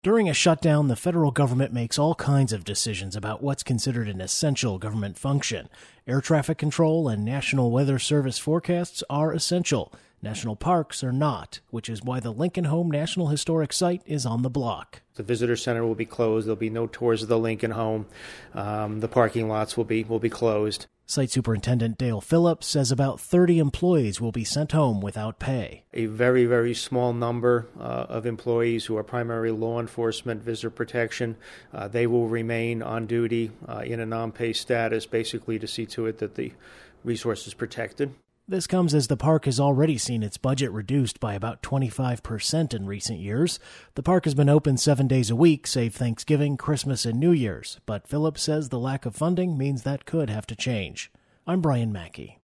During a shutdown, the federal government makes all kinds of decisions about what's considered an essential government function. Air traffic control and National Weather Service forecasts are essential. National parks are not, which is why the Lincoln Home National Historic Site is on the block. The visitor center will be closed. There'll be no tours of the Lincoln Home. The parking lots will be closed. Site Superintendent Dale Phillips says about 30 employees will be sent home without pay. A very, very small number of employees who are primarily law enforcement, visitor protection, they will remain on duty in a non-pay status, basically to see to it that the resource is protected. This comes as the park has already seen its budget reduced by about 25% in recent years. The park has been open 7 days a week, save Thanksgiving, Christmas, and New Year's. But Phillips says the lack of funding means that could have to change. I'm Brian Mackey.